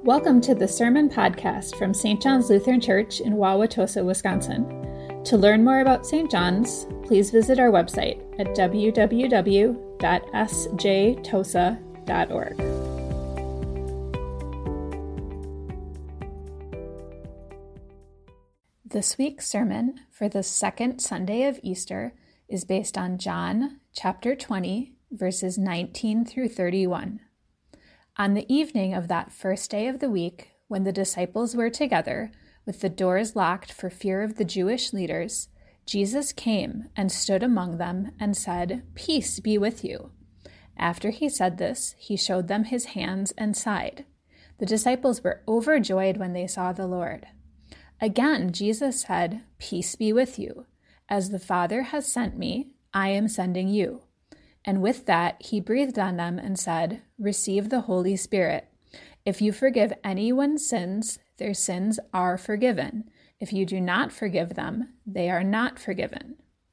Welcome to the Sermon Podcast from St. John's Lutheran Church in Wauwatosa, Wisconsin. To learn more about St. John's, please visit our website at www.sjtosa.org. This week's sermon for the second Sunday of Easter is based on John chapter 20, verses 19 through 31. On the evening of that first day of the week, when the disciples were together, with the doors locked for fear of the Jewish leaders, Jesus came and stood among them and said, "Peace be with you." After he said this, he showed them his hands and side. The disciples were overjoyed when they saw the Lord. Again, Jesus said, "Peace be with you. As the Father has sent me, I am sending you." And with that, he breathed on them and said, "Receive the Holy Spirit. If you forgive anyone's sins, their sins are forgiven. If you do not forgive them, they are not forgiven."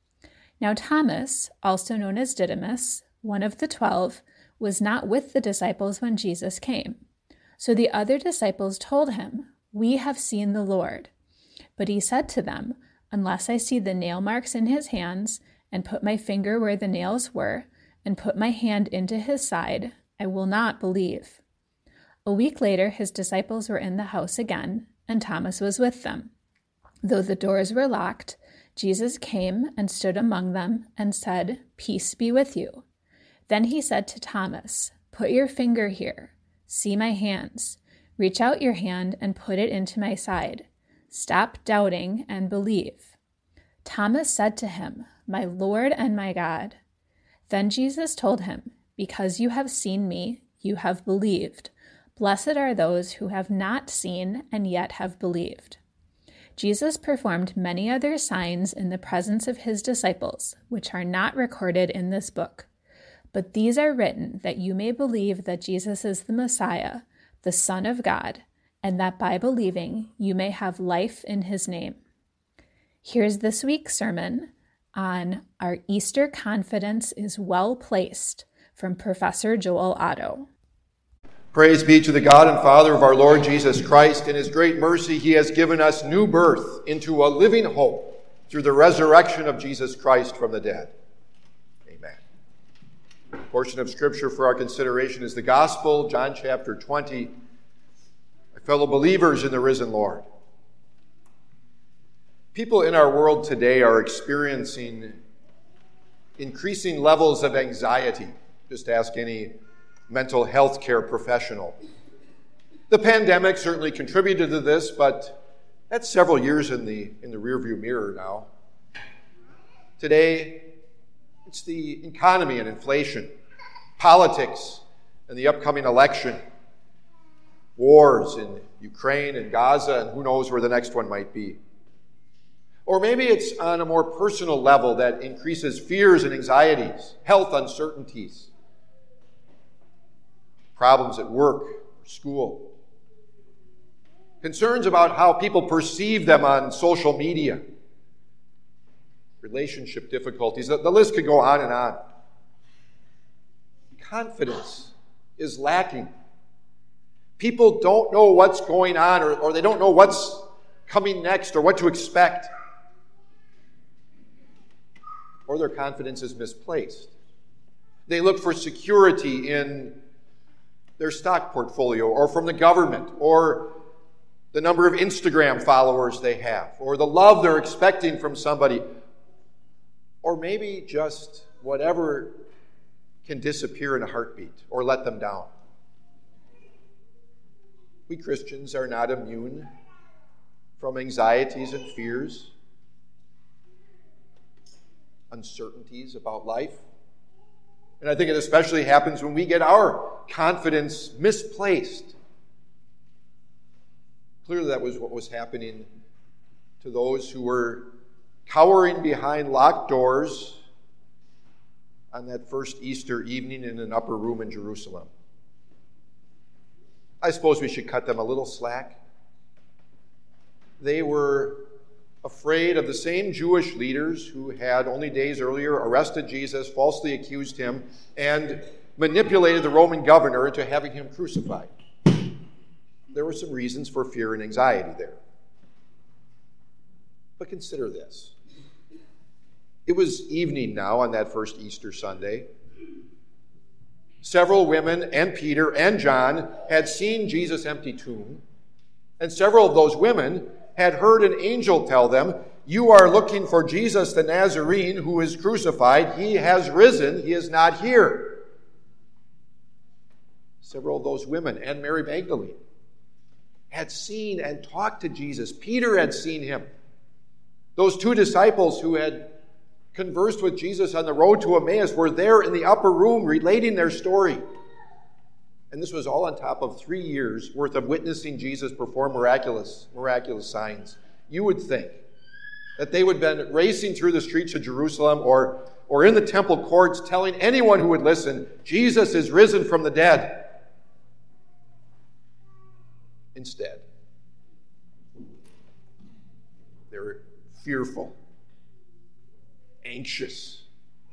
Now Thomas, also known as Didymus, one of the 12, was not with the disciples when Jesus came. So the other disciples told him, "We have seen the Lord." But he said to them, "Unless I see the nail marks in his hands, and put my finger where the nails were, and put my hand into his side, I will not believe." A week later, his disciples were in the house again, and Thomas was with them. Though the doors were locked, Jesus came and stood among them and said, "Peace be with you." Then he said to Thomas, "Put your finger here. See my hands. Reach out your hand and put it into my side. Stop doubting and believe." Thomas said to him, "My Lord and my God." Then Jesus told him, "Because you have seen me, you have believed. Blessed are those who have not seen and yet have believed." Jesus performed many other signs in the presence of his disciples, which are not recorded in this book. But these are written that you may believe that Jesus is the Messiah, the Son of God, and that by believing you may have life in his name. Here's this week's sermon on Our Easter Confidence is Well Placed from Professor Joel Otto. Praise be to the God and Father of our Lord Jesus Christ. In his great mercy, he has given us new birth into a living hope through the resurrection of Jesus Christ from the dead. Amen. The portion of Scripture for our consideration is the Gospel, John chapter 20. My fellow believers in the risen Lord. People in our world today are experiencing increasing levels of anxiety. Just ask any mental health care professional. The pandemic certainly contributed to this, but that's several years in the rearview mirror now. Today, it's the economy and inflation, politics and the upcoming election, wars in Ukraine and Gaza, and who knows where the next one might be. Or maybe it's on a more personal level that increases fears and anxieties, health uncertainties, problems at work or school, concerns about how people perceive them on social media, relationship difficulties. The list could go on and on. Confidence is lacking. People don't know what's going on, or they don't know what's coming next or what to expect. Or their confidence is misplaced. They look for security in their stock portfolio or from the government or the number of Instagram followers they have or the love they're expecting from somebody or maybe just whatever can disappear in a heartbeat or let them down. We Christians are not immune from anxieties and fears, uncertainties about life. And I think it especially happens when we get our confidence misplaced. Clearly that was what was happening to those who were cowering behind locked doors on that first Easter evening in an upper room in Jerusalem. I suppose we should cut them a little slack. They were afraid of the same Jewish leaders who had only days earlier arrested Jesus, falsely accused him, and manipulated the Roman governor into having him crucified. there were some reasons for fear and anxiety there. But consider this. It was evening now on that first Easter Sunday. Several women and Peter and John had seen Jesus' empty tomb, and several of those women had heard an angel tell them, "You are looking for Jesus the Nazarene who is crucified. He has risen. He is not here." Several of those women and Mary Magdalene had seen and talked to Jesus. Peter had seen him. Those two disciples who had conversed with Jesus on the road to Emmaus were there in the upper room relating their story. And this was all on top of 3 years worth of witnessing Jesus perform miraculous signs. You would think that they would have been racing through the streets of Jerusalem or in the temple courts telling anyone who would listen, Jesus is risen from the dead. Instead, they were fearful, anxious,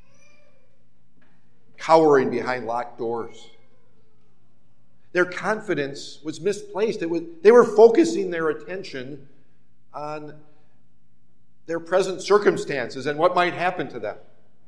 cowering behind locked doors. Their confidence was misplaced. They were focusing their attention on their present circumstances and what might happen to them.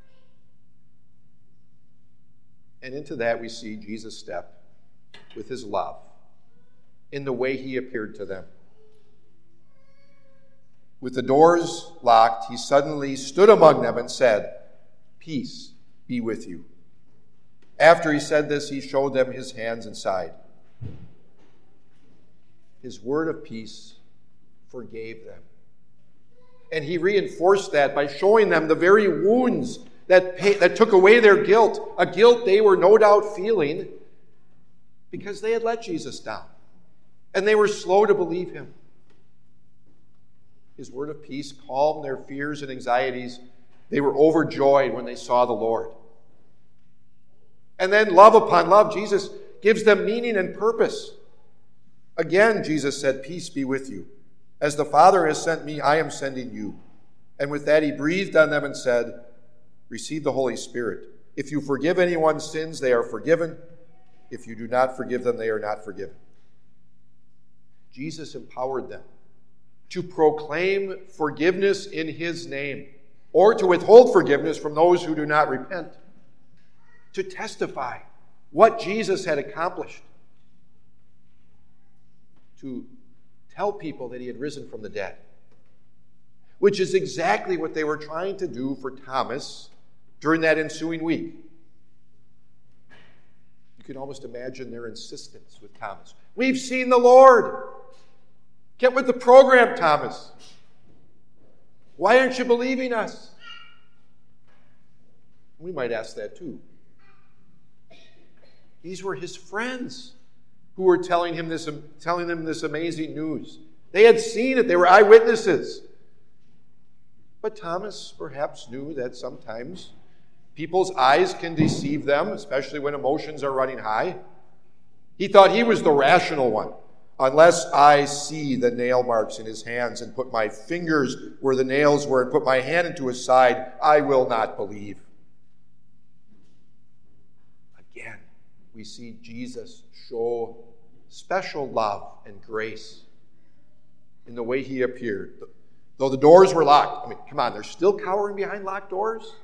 And into that we see Jesus step with his love in the way he appeared to them. With the doors locked, he suddenly stood among them and said, "Peace be with you." After he said this, he showed them his hands and side. His word of peace forgave them. And he reinforced that by showing them the very wounds that took away their guilt, a guilt they were no doubt feeling because they had let Jesus down. And they were slow to believe him. His word of peace calmed their fears and anxieties. They were overjoyed when they saw the Lord. And then love upon love, Jesus gives them meaning and purpose. Again, Jesus said, "Peace be with you. As the Father has sent me, I am sending you." And with that, he breathed on them and said, "Receive the Holy Spirit. If you forgive anyone's sins, they are forgiven. If you do not forgive them, they are not forgiven." Jesus empowered them to proclaim forgiveness in his name, or to withhold forgiveness from those who do not repent, to testify what Jesus had accomplished, to tell people that he had risen from the dead, which is exactly what they were trying to do for Thomas during that ensuing week. You can almost imagine their insistence with Thomas. "We've seen the Lord. Get with the program, Thomas. Why aren't you believing us?" We might ask that too. These were his friends who were telling him this amazing news. They had seen it. They were eyewitnesses. But Thomas perhaps knew that sometimes people's eyes can deceive them, especially when emotions are running high. He thought he was the rational one. "Unless I see the nail marks in his hands and put my fingers where the nails were and put my hand into his side, I will not believe." Again, we see Jesus show special love and grace in the way he appeared. Though the doors were locked. I mean, come on, they're still cowering behind locked doors?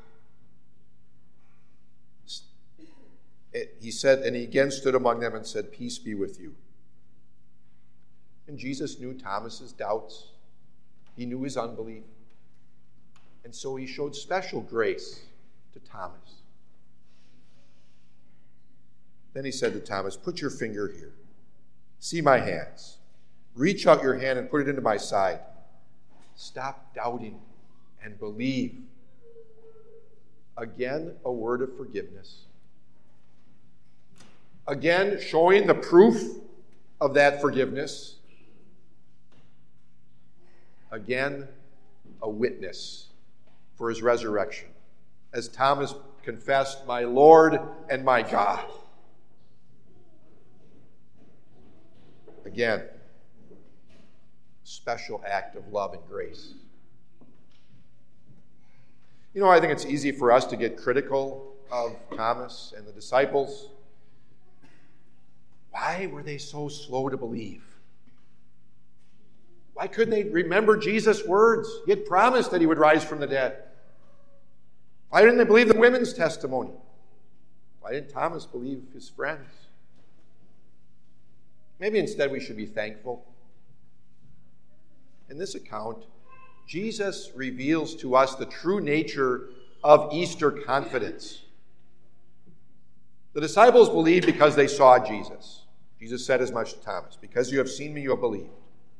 He said, and he again stood among them and said, "Peace be with you." And Jesus knew Thomas's doubts. He knew his unbelief. And so he showed special grace to Thomas. Then he said to Thomas, "Put your finger here. See my hands. Reach out your hand and put it into my side. Stop doubting and believe." Again, a word of forgiveness. Again, showing the proof of that forgiveness. Again, a witness for his resurrection. As Thomas confessed, "My Lord and my God." Again, special act of love and grace. You know, I think it's easy for us to get critical of Thomas and the disciples. Why were they so slow to believe? Why couldn't they remember Jesus' words? He had promised that he would rise from the dead. Why didn't they believe the women's testimony? Why didn't Thomas believe his friends? Maybe instead we should be thankful. In this account, Jesus reveals to us the true nature of Easter confidence. The disciples believed because they saw Jesus. Jesus said as much to Thomas, "Because you have seen me, you have believed."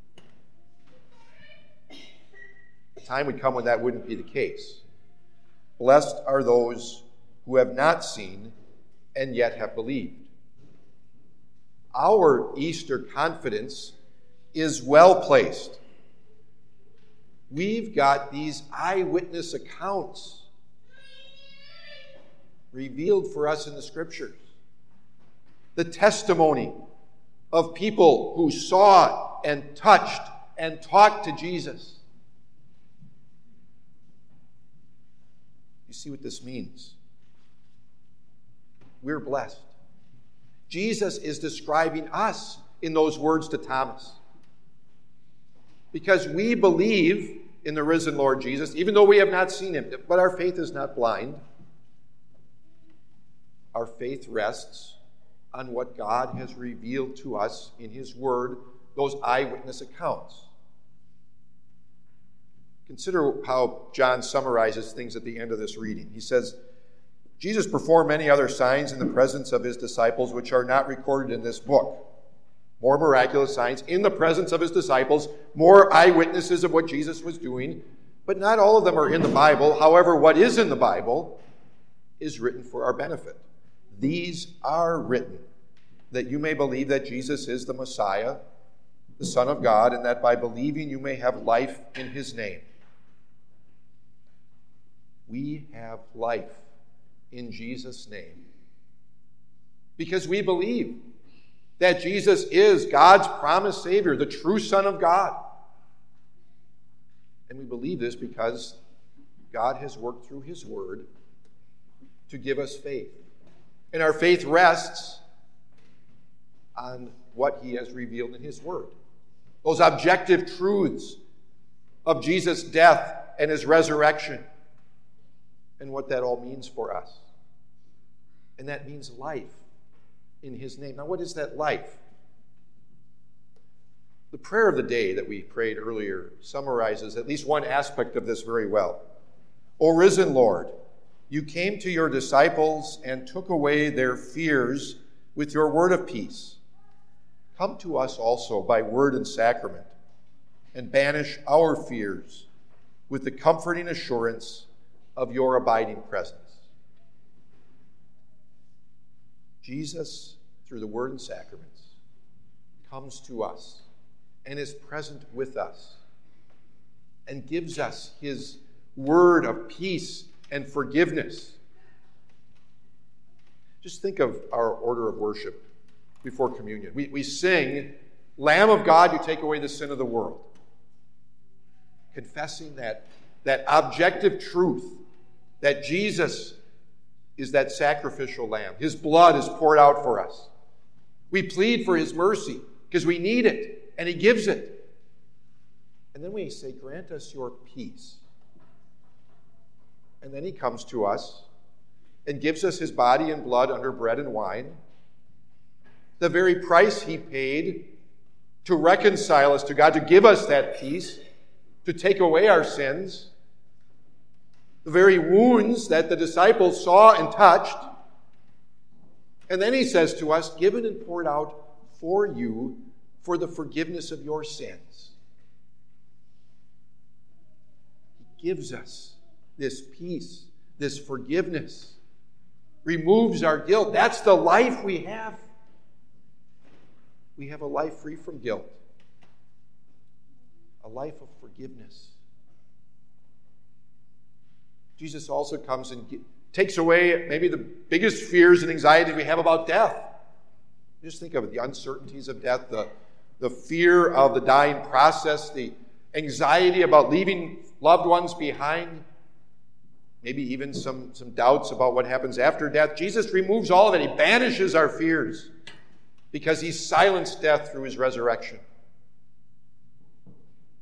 The time would come when that wouldn't be the case. Blessed are those who have not seen and yet have believed. Our Easter confidence is well placed. We've got these eyewitness accounts revealed for us in the Scriptures. The testimony of people who saw and touched and talked to Jesus. You see what this means? We're blessed. Jesus is describing us in those words to Thomas. Because we believe in the risen Lord Jesus, even though we have not seen him. But our faith is not blind. Our faith rests on what God has revealed to us in his word, those eyewitness accounts. Consider how John summarizes things at the end of this reading. He says, Jesus performed many other signs in the presence of his disciples, which are not recorded in this book. More miraculous signs in the presence of his disciples, more eyewitnesses of what Jesus was doing, but not all of them are in the Bible. However, what is in the Bible is written for our benefit. These are written that you may believe that Jesus is the Messiah, the Son of God, and that by believing you may have life in his name. We have life in Jesus' name because we believe that Jesus is God's promised Savior, the true Son of God. And we believe this because God has worked through his word to give us faith. And our faith rests on what he has revealed in his word. Those objective truths of Jesus' death and his resurrection and what that all means for us. And that means life in his name. Now, what is that life? The prayer of the day that we prayed earlier summarizes at least one aspect of this very well. O risen Lord, you came to your disciples and took away their fears with your word of peace. Come to us also by word and sacrament and banish our fears with the comforting assurance of your abiding presence. Jesus, through the word and sacraments, comes to us and is present with us and gives us his word of peace and forgiveness. Just think of our order of worship before communion. We sing, Lamb of God, you take away the sin of the world. Confessing that objective truth that Jesus is that sacrificial lamb. His blood is poured out for us. We plead for his mercy because we need it, and he gives it. And then we say, grant us your peace. And then he comes to us and gives us his body and blood under bread and wine. The very price he paid to reconcile us to God, to give us that peace, to take away our sins. The very wounds that the disciples saw and touched. And then he says to us, given and poured out for you for the forgiveness of your sins. He gives us this peace, this forgiveness, removes our guilt. That's the life we have. We have a life free from guilt, a life of forgiveness. Jesus also comes and takes away maybe the biggest fears and anxieties we have about death. Just think of it, the uncertainties of death, the fear of the dying process, the anxiety about leaving loved ones behind, maybe even some doubts about what happens after death. Jesus removes all of it. He banishes our fears because he silenced death through his resurrection.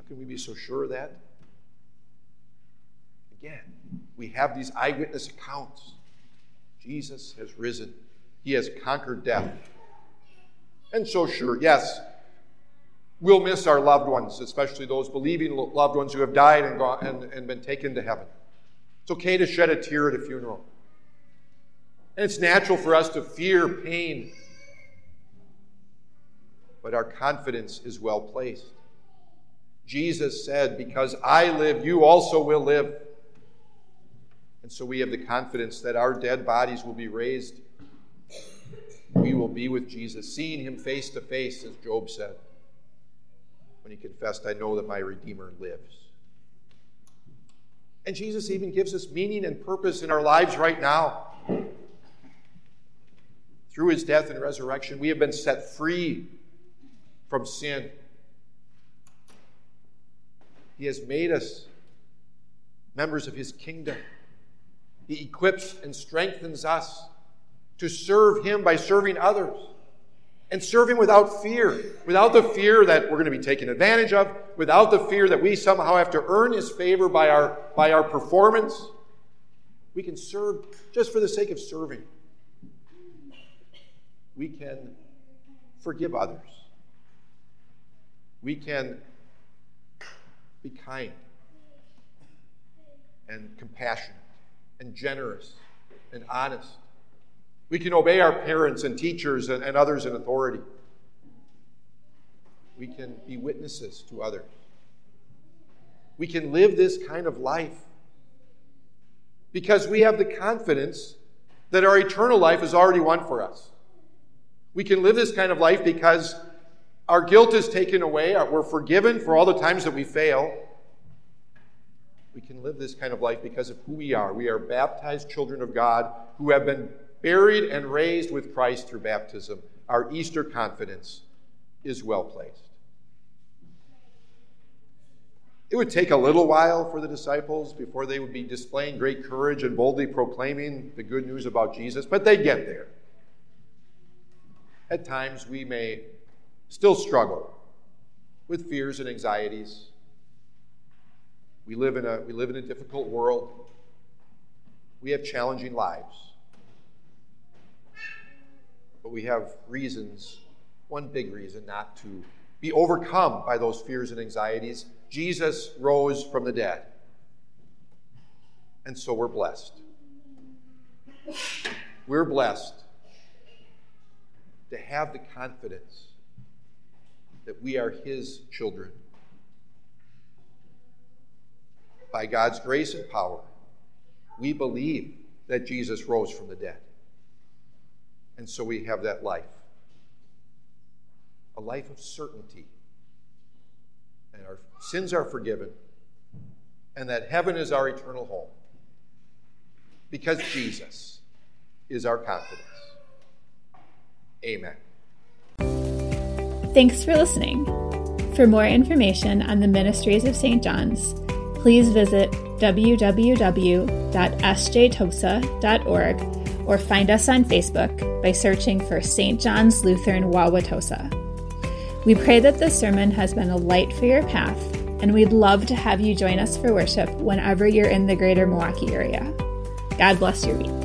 How can we be so sure of that? Again, we have these eyewitness accounts. Jesus has risen. He has conquered death. And so sure, yes, we'll miss our loved ones, especially those believing loved ones who have died and gone and been taken to heaven. It's okay to shed a tear at a funeral. And it's natural for us to fear pain. But our confidence is well placed. Jesus said, because I live, you also will live. And so we have the confidence that our dead bodies will be raised. We will be with Jesus, seeing him face to face, as Job said, when he confessed, I know that my Redeemer lives. And Jesus even gives us meaning and purpose in our lives right now. Through his death and resurrection, we have been set free from sin. He has made us members of his kingdom. He equips and strengthens us to serve him by serving others. And serve him without fear. Without the fear that we're going to be taken advantage of. Without the fear that we somehow have to earn his favor by our performance. We can serve just for the sake of serving. We can forgive others. We can be kind and compassionate and generous and honest. We can obey our parents and teachers and others in authority. We can be witnesses to others. We can live this kind of life because we have the confidence that our eternal life is already won for us. We can live this kind of life because our guilt is taken away. We're forgiven for all the times that we fail. We can live this kind of life because of who we are. We are baptized children of God who have been buried and raised with Christ through baptism. Our Easter confidence is well placed. It would take a little while for the disciples before they would be displaying great courage and boldly proclaiming the good news about Jesus, but they'd get there. At times, we may still struggle with fears and anxieties. We live in a difficult world. We have challenging lives. But we have reasons, one big reason, not to be overcome by those fears and anxieties. Jesus rose from the dead. And so we're blessed. We're blessed to have the confidence that we are his children. By God's grace and power, we believe that Jesus rose from the dead. And so we have that life. A life of certainty. And our sins are forgiven. And that heaven is our eternal home. Because Jesus is our confidence. Amen. Thanks for listening. For more information on the Ministries of St. John's, please visit www.sjtosa.org or find us on Facebook by searching for St. John's Lutheran Wauwatosa. We pray that this sermon has been a light for your path, and we'd love to have you join us for worship whenever you're in the greater Milwaukee area. God bless your week.